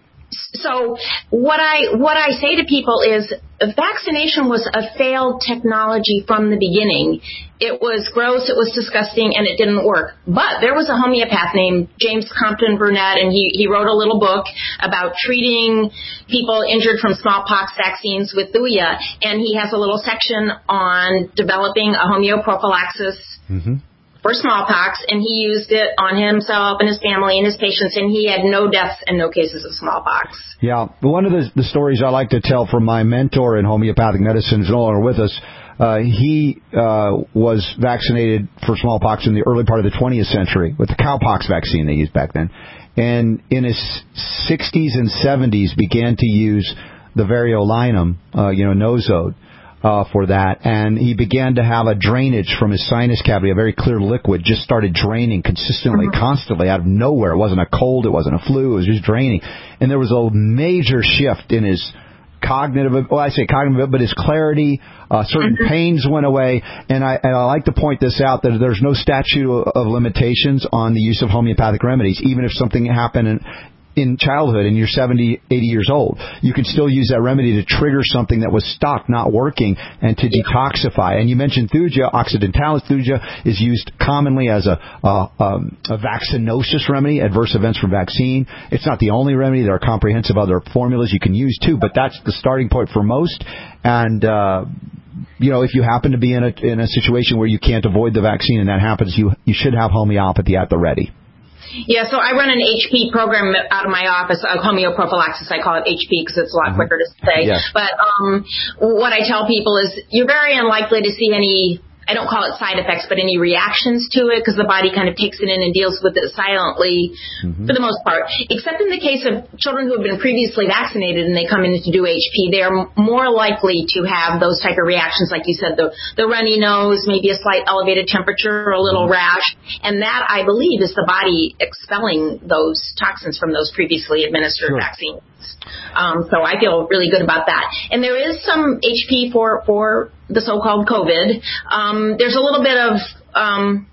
So what I what I say to people is vaccination was a failed technology from the beginning. It was gross, it was disgusting, and it didn't work. But there was a homeopath named James Compton Burnett, and he, he wrote a little book about treating people injured from smallpox vaccines with Thuja, and he has a little section on developing a homeoprophylaxis mm-hmm. for smallpox, and he used it on himself and his family and his patients, and he had no deaths and no cases of smallpox. Yeah, one of the, the stories I like to tell from my mentor in homeopathic medicine is no longer with us. Uh, he uh, was vaccinated for smallpox in the early part of the twentieth century with the cowpox vaccine they used back then, and in his sixties and seventies began to use the variolinum, uh, you know, nosode. Uh, for that, and he began to have a drainage from his sinus cavity, a very clear liquid, just started draining consistently, mm-hmm. constantly, out of nowhere. It wasn't a cold, it wasn't a flu, it was just draining. And there was a major shift in his cognitive, well, I say cognitive, but his clarity, uh, certain mm-hmm. pains went away, and I, and I like to point this out, that there's no statute of limitations on the use of homeopathic remedies, even if something happened in in childhood and you're seventy, eighty years old. You can still use that remedy to trigger something that was stuck, not working, and to detoxify. And you mentioned Thuja. Occidentalis Thuja is used commonly as a, a, um, a vaccinosis remedy, adverse events from vaccine. It's not the only remedy. There are comprehensive other formulas you can use too, but that's the starting point for most. And, uh, you know, if you happen to be in a, in a situation where you can't avoid the vaccine and that happens, you, you should have homeopathy at the ready. Yeah, so I run an H P program out of my office, uh, homeoprophylaxis. I call it H P because it's a lot mm-hmm. quicker to say. Yes. But um, what I tell people is you're very unlikely to see any, I don't call it side effects, but any reactions to it because the body kind of takes it in and deals with it silently mm-hmm. for the most part. Except in the case of children who have been previously vaccinated and they come in to do H P, they are more likely to have those type of reactions, like you said, the, the runny nose, maybe a slight elevated temperature or a little mm-hmm. rash. And that, I believe, is the body expelling those toxins from those previously administered sure. vaccines. Um, so I feel really good about that. And there is some H P for, for the so-called COVID. Um, there's a little bit of um,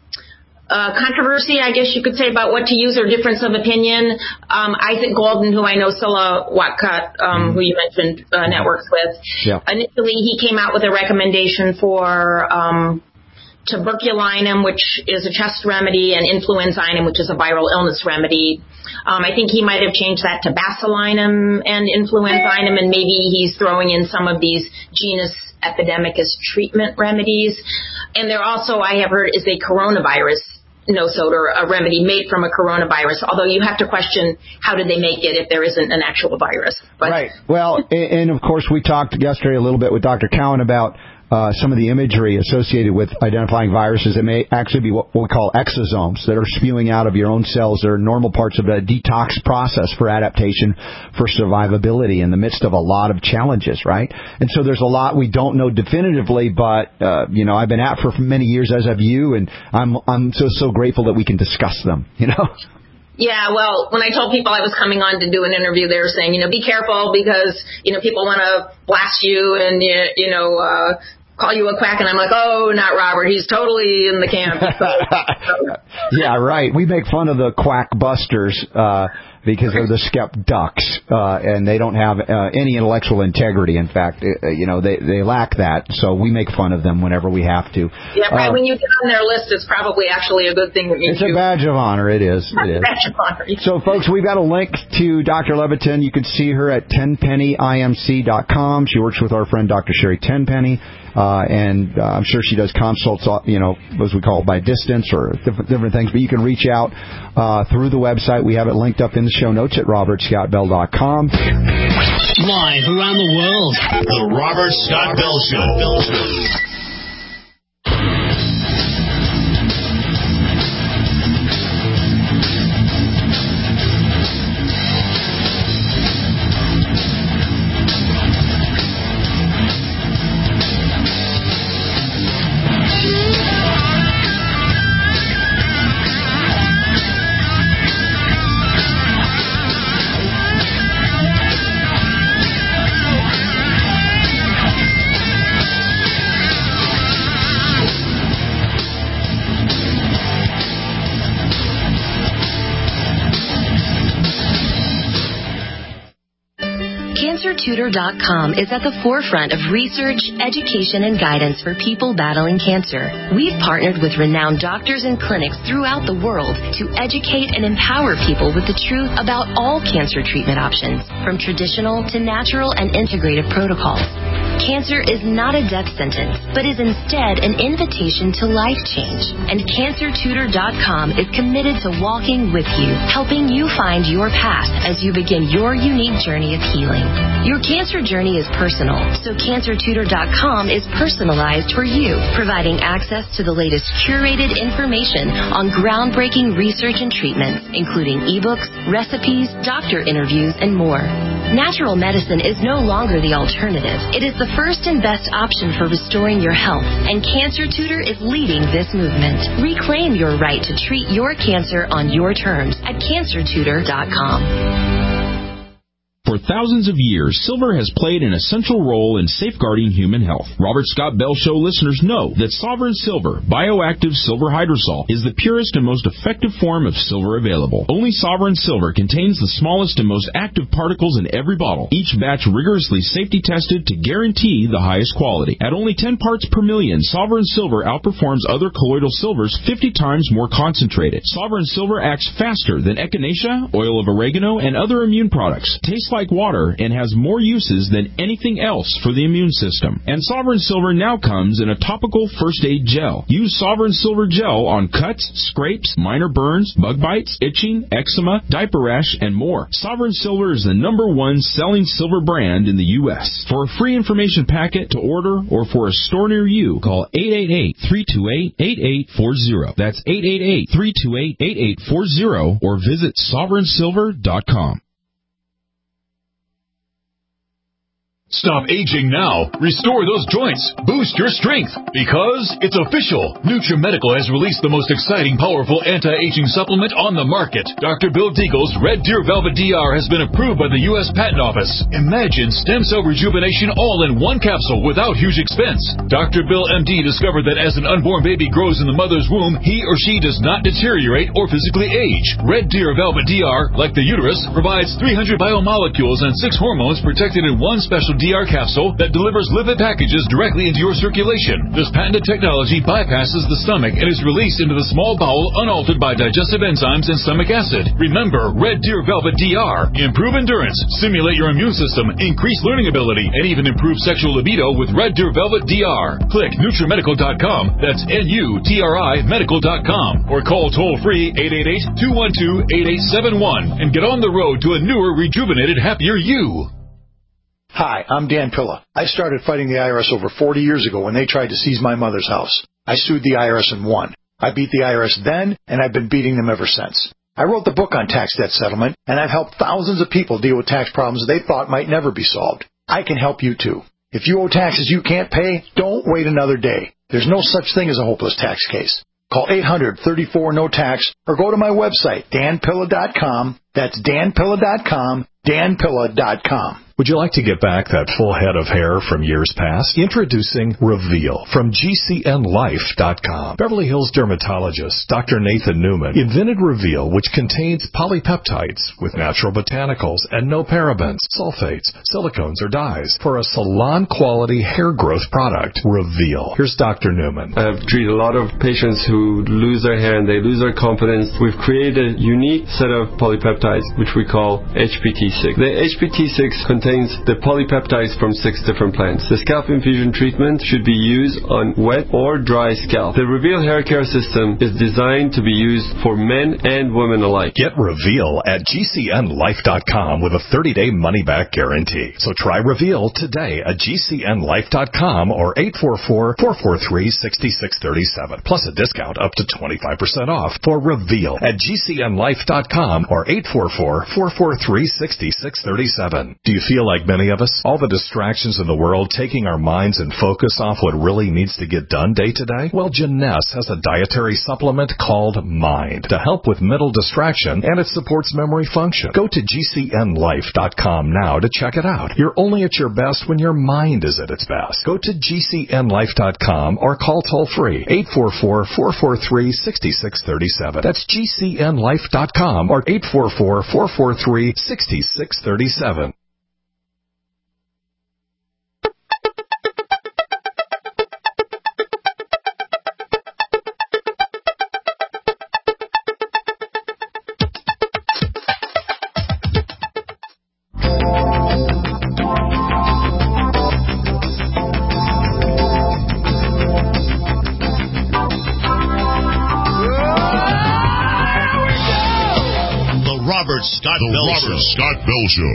uh, controversy, I guess you could say, about what to use or difference of opinion. Um, Isaac Golden, who I know Scylla Whatcott, um, who you mentioned, uh, networks with, yeah. initially he came out with a recommendation for um, tuberculinum, which is a chest remedy, and influenzinum, which is a viral illness remedy. Um, I think he might have changed that to basilinum and influenzinum, and maybe he's throwing in some of these genus epidemicus treatment remedies. And there also, I have heard, is a coronavirus no-sode, or a remedy made from a coronavirus, although you have to question how did they make it if there isn't an actual virus. But right. Well, and, and of course we talked yesterday a little bit with Doctor Cowan about Uh, some of the imagery associated with identifying viruses. It may actually be what we call exosomes that are spewing out of your own cells. They're normal parts of the detox process for adaptation, for survivability in the midst of a lot of challenges, right? And so there's a lot we don't know definitively, but, uh, you know, I've been at for many years, as have you, and I'm, I'm so, so grateful that we can discuss them, you know? Yeah, well, when I told people I was coming on to do an interview, they were saying, you know, be careful because, you know, people want to blast you and, you know, uh, call you a quack, and I'm like, oh, not Robert. He's totally in the camp. Yeah, right. We make fun of the quack busters uh, because they're the skep ducks, uh, and they don't have uh, any intellectual integrity. In fact, uh, you know, they, they lack that, so we make fun of them whenever we have to. Yeah, right. Uh, when you get on their list, it's probably actually a good thing that you It's a badge of honor. It is. It is. Badge of honor. So, folks, we've got a link to Doctor Levitin. You can see her at tenpenny I M C dot com. She works with our friend Doctor Sherry Tenpenny. Uh, and uh, I'm sure she does consults, you know, as we call it, by distance or different, different things. But you can reach out uh, through the website. We have it linked up in the show notes at robert scott bell dot com. Live around the world, the Robert Scott Bell Show. cancer tutor dot com is at the forefront of research, education, and guidance for people battling cancer. We've partnered with renowned doctors and clinics throughout the world to educate and empower people with the truth about all cancer treatment options, from traditional to natural and integrative protocols. Cancer is not a death sentence, but is instead an invitation to life change. And cancer tutor dot com is committed to walking with you, helping you find your path as you begin your unique journey of healing. Your cancer journey is personal, so cancer tutor dot com is personalized for you, providing access to the latest curated information on groundbreaking research and treatments, including ebooks, recipes, doctor interviews, and more. Natural medicine is no longer the alternative. It is the first and best option for restoring your health, and Cancer Tutor is leading this movement. Reclaim your right to treat your cancer on your terms at cancer tutor dot com. For thousands of years, silver has played an essential role in safeguarding human health. Robert Scott Bell Show listeners know that Sovereign Silver, bioactive silver hydrosol, is the purest and most effective form of silver available. Only Sovereign Silver contains the smallest and most active particles in every bottle, each batch rigorously safety tested to guarantee the highest quality. At only ten parts per million, Sovereign Silver outperforms other colloidal silvers fifty times more concentrated. Sovereign Silver acts faster than echinacea, oil of oregano, and other immune products. Tastes like water and has more uses than anything else for the immune system. And Sovereign Silver now comes in a topical first aid gel. Use Sovereign Silver gel on cuts, scrapes, minor burns, bug bites, itching, eczema, diaper rash, and more. Sovereign Silver is the number one selling silver brand in the U S For a free information packet to order or for a store near you, call eight eight eight, three two eight, eight eight four zero. That's eight eight eight, three two eight, eight eight four zero or visit sovereign silver dot com. Stop aging now. Restore those joints. Boost your strength. Because it's official. NutriMedical has released the most exciting, powerful anti-aging supplement on the market. Doctor Bill Deagle's Red Deer Velvet D R has been approved by the U S Patent Office. Imagine stem cell rejuvenation all in one capsule without huge expense. Doctor Bill M D discovered that as an unborn baby grows in the mother's womb, he or she does not deteriorate or physically age. Red Deer Velvet D R, like the uterus, provides three hundred biomolecules and six hormones protected in one special D R capsule that delivers lipid packages directly into your circulation. This patented technology bypasses the stomach and is released into the small bowel unaltered by digestive enzymes and stomach acid. Remember, Red Deer Velvet D R. Improve endurance, stimulate your immune system, increase learning ability, and even improve sexual libido with Red Deer Velvet D R. Click NutriMedical dot com. That's N U T R I medical dot com. Or call toll-free eight eight eight, two one two, eight eight seven one and get on the road to a newer, rejuvenated, happier you. Hi, I'm Dan Pilla. I started fighting the I R S over forty years ago when they tried to seize my mother's house. I sued the I R S and won. I beat the I R S then, and I've been beating them ever since. I wrote the book on tax debt settlement, and I've helped thousands of people deal with tax problems they thought might never be solved. I can help you too. If you owe taxes you can't pay, don't wait another day. There's no such thing as a hopeless tax case. Call eight hundred, thirty-four, no tax or go to my website, Dan Pilla dot com. That's Dan Pilla dot com, Dan Pilla dot com. Would you like to get back that full head of hair from years past? Introducing Reveal from G C N Life dot com. Beverly Hills dermatologist Doctor Nathan Newman invented Reveal, which contains polypeptides with natural botanicals and no parabens, sulfates, silicones, or dyes for a salon-quality hair growth product. Reveal. Here's Doctor Newman. I've treated a lot of patients who lose their hair and they lose their confidence. We've created a unique set of polypeptides, which we call H P T six. The H P T six contains the polypeptides from six different plants. The scalp infusion treatment should be used on wet or dry scalp. The Reveal hair care system is designed to be used for men and women alike. Get Reveal at G C N Life dot com with a thirty-day money-back guarantee. So try Reveal today at G C N Life dot com or eight four four, four four three, six six three seven. Plus a discount up to twenty-five percent off for Reveal at G C N Life dot com or eight four four, four four three, six six three seven. Do you feel like many of us, all the distractions in the world taking our minds and focus off what really needs to get done day to day? Well, Jeunesse has a dietary supplement called Mind to help with mental distraction, and it supports memory function. Go to G C N Life dot com now to check it out. You're only at your best when your mind is at its best. Go to G C N Life dot com or call toll-free eight four four, four four three, six six three seven. That's G C N Life dot com or eight four four, four four three, six six three seven. Scott the Bell Robert Show. Scott Bell Show.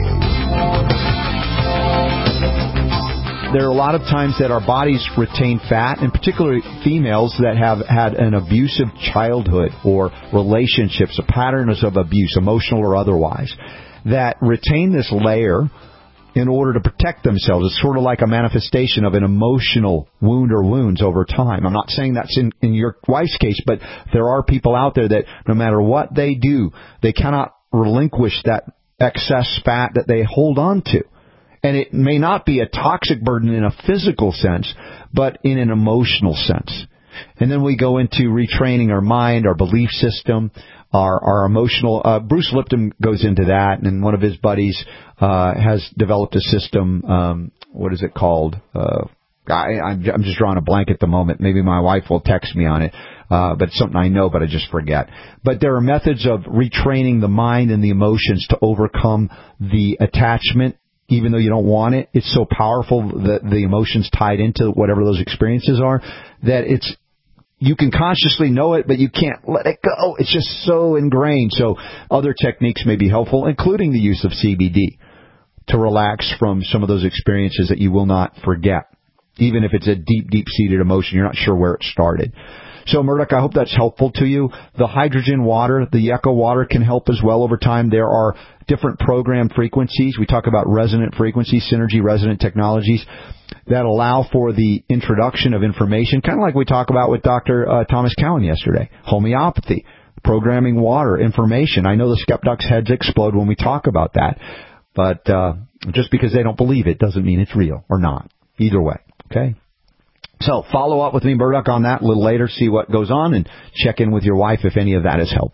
There are a lot of times that our bodies retain fat, and particularly females that have had an abusive childhood or relationships, patterns of abuse, emotional or otherwise, that retain this layer in order to protect themselves. It's sort of like a manifestation of an emotional wound or wounds over time. I'm not saying that's in, in your wife's case, but there are people out there that no matter what they do, they cannot relinquish that excess fat that they hold on to. And it may not be a toxic burden in a physical sense, but in an emotional sense. And then we go into retraining our mind, our belief system, our, our emotional... Uh, Bruce Lipton goes into that, and one of his buddies uh, has developed a system, um, what is it called? Uh, I, I'm just drawing a blank at the moment. Maybe my wife will text me on it. Uh, but it's something I know, but I just forget. But there are methods of retraining the mind and the emotions to overcome the attachment, even though you don't want it. It's so powerful that the emotions tied into whatever those experiences are that it's you can consciously know it, but you can't let it go. It's just so ingrained. So other techniques may be helpful, including the use of C B D to relax from some of those experiences that you will not forget, even if it's a deep, deep-seated emotion. You're not sure where it started. So, Murdoch, I hope that's helpful to you. The hydrogen water, the Echo water can help as well over time. There are different program frequencies. We talk about resonant frequencies, synergy resonant technologies that allow for the introduction of information, kind of like we talked about with Doctor Uh, Thomas Cowan yesterday. Homeopathy, programming water, information. I know the skeptics' heads explode when we talk about that, but uh, just because they don't believe it doesn't mean it's real or not. Either way, okay? So follow up with me, Murdoch, on that a little later, see what goes on, and check in with your wife if any of that is helpful.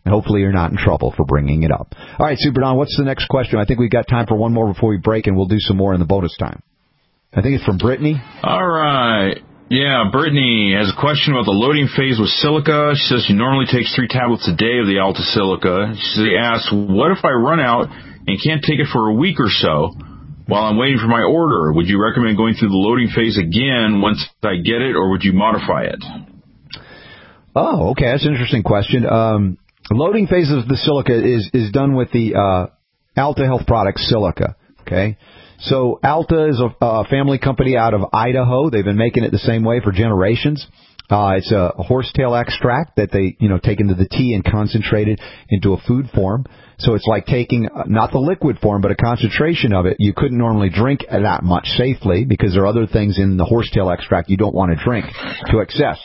And hopefully you're not in trouble for bringing it up. All right, Super Don, what's the next question? I think we've got time for one more before we break, and we'll do some more in the bonus time. I think it's from Brittany. All right. Yeah, Brittany has a question about the loading phase with silica. She says she normally takes three tablets a day of the Alta Silica. She asks, what if I run out and can't take it for a week or so while I'm waiting for my order? Would you recommend going through the loading phase again once I get it, or would you modify it? Oh, okay. That's an interesting question. Um, loading phase of the silica is, is done with the uh, Alta Health Products Silica, okay? So Alta is a, a family company out of Idaho. They've been making it the same way for generations. Uh, it's a, a horsetail extract that they, you know, take into the tea and concentrate it into a food form. So it's like taking, uh, not the liquid form, but a concentration of it. You couldn't normally drink that much safely because there are other things in the horsetail extract you don't want to drink to excess.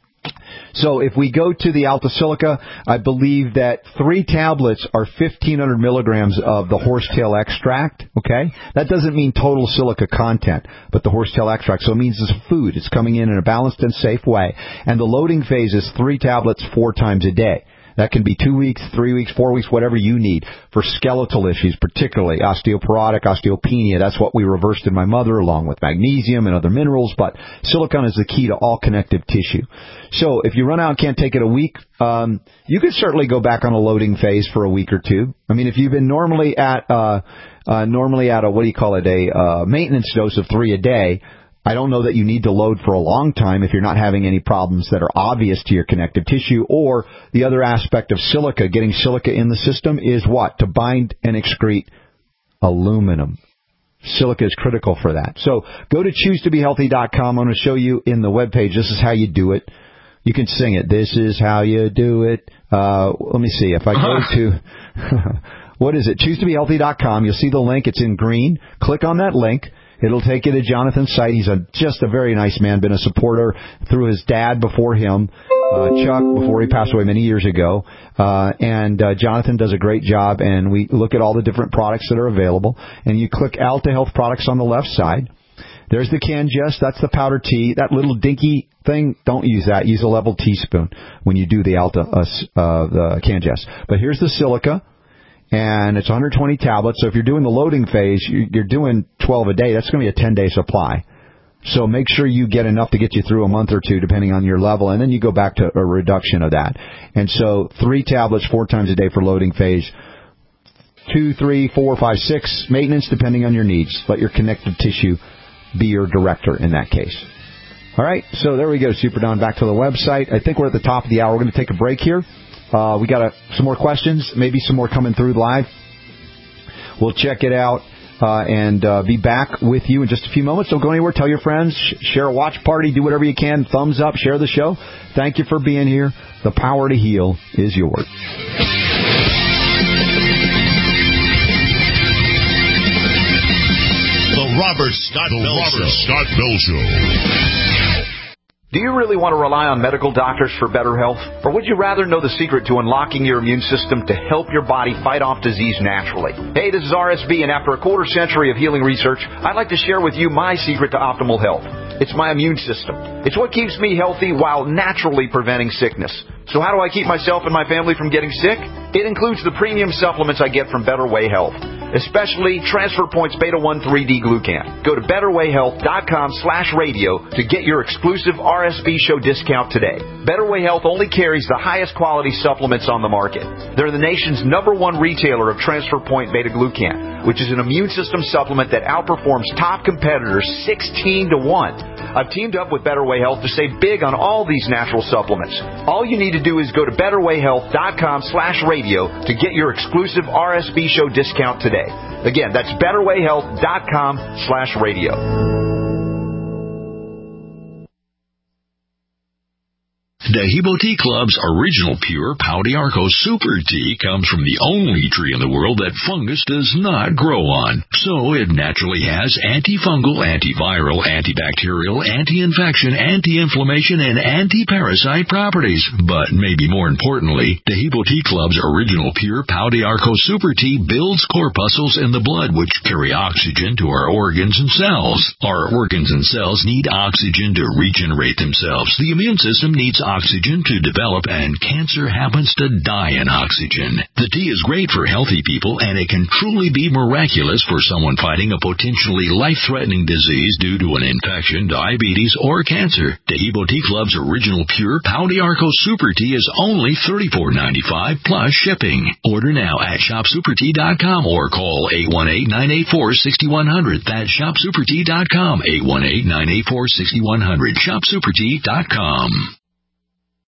So if we go to the Alta Silica, I believe that three tablets are fifteen hundred milligrams of the horsetail extract, okay? That doesn't mean total silica content, but the horsetail extract. So it means it's food. It's coming in in a balanced and safe way. And the loading phase is three tablets four times a day. That can be two weeks, three weeks, four weeks, whatever you need for skeletal issues, particularly osteoporotic, osteopenia. That's what we reversed in my mother, along with magnesium and other minerals. But silicon is the key to all connective tissue. So if you run out and can't take it a week, um, you could certainly go back on a loading phase for a week or two. I mean, if you've been normally at uh, uh, normally at a, what do you call it, a uh, maintenance dose of three a day, I don't know that you need to load for a long time if you're not having any problems that are obvious to your connective tissue. Or the other aspect of silica, getting silica in the system, is what? To bind and excrete aluminum. Silica is critical for that. So go to choose to be healthy dot com. I'm going to show you in the webpage. This is how you do it. You can sing it. This is how you do it. Uh, let me see. If I go to, what is it? choose to be healthy dot com. You'll see the link. It's in green. Click on that link. It'll take you to Jonathan's site. He's a, just a very nice man, been a supporter through his dad before him, uh, Chuck, before he passed away many years ago. Uh, and uh, Jonathan does a great job, and we look at all the different products that are available. And you click Alta Health Products on the left side. There's the Cangest. That's the powder tea. That little dinky thing, don't use that. Use a level teaspoon when you do the Alta, uh, uh, the Cangest. But here's the silica. And it's one hundred twenty tablets. So if you're doing the loading phase, you're doing twelve a day. That's going to be a ten-day supply. So make sure you get enough to get you through a month or two, depending on your level, and then you go back to a reduction of that. And so three tablets four times a day for loading phase. Two, three, four, five, six maintenance, depending on your needs. Let your connective tissue be your director in that case. All right, so there we go, Super Don. Back to the website. I think we're at the top of the hour. We're going to take a break here. Uh, we got a, some more questions, maybe some more coming through live. We'll check it out uh, and uh, be back with you in just a few moments. Don't go anywhere. Tell your friends. Sh- share a watch party. Do whatever you can. Thumbs up. Share the show. Thank you for being here. The power to heal is yours. The Robert Scott the Bell Robert Show. Scott Bell Show. Do you really want to rely on medical doctors for better health? Or would you rather know the secret to unlocking your immune system to help your body fight off disease naturally? Hey, this is R S B, and after a quarter century of healing research, I'd like to share with you my secret to optimal health. It's my immune system. It's what keeps me healthy while naturally preventing sickness. So how do I keep myself and my family from getting sick? It includes the premium supplements I get from Better Way Health, especially Transfer Points Beta one three D Glucan. Go to better way health dot com slash radio to get your exclusive R S B show discount today. Better Way Health only carries the highest quality supplements on the market. They're the nation's number one retailer of Transfer Point Beta Glucan, which is an immune system supplement that outperforms top competitors sixteen to one. I've teamed up with Better Way Health to save big on all these natural supplements. All you need to do is go to better way health dot com slash radio to get your exclusive R S B show discount today. Again, that's better way health dot com slash radio. Dehibo Tea Club's original pure Pau d'Arco Super Tea comes from the only tree in the world that fungus does not grow on. So it naturally has antifungal, antiviral, antibacterial, anti-infection, anti-inflammation, and anti-parasite properties. But maybe more importantly, Dehibo Tea Club's original pure Pau d'Arco Super Tea builds corpuscles in the blood which carry oxygen to our organs and cells. Our organs and cells need oxygen to regenerate themselves. The immune system needs oxygen oxygen to develop, and cancer happens to die in oxygen. The tea is great for healthy people, and it can truly be miraculous for someone fighting a potentially life-threatening disease due to an infection, diabetes, or cancer. Taheebo Tea Club's original pure Pau d'Arco Super Tea is only thirty-four ninety-five plus shipping. Order now at shop super tea dot com or call eight one eight, nine eight four, six one zero zero. That's shop super tea dot com, eight one eight, nine eight four, six one zero zero. shop super tea dot com.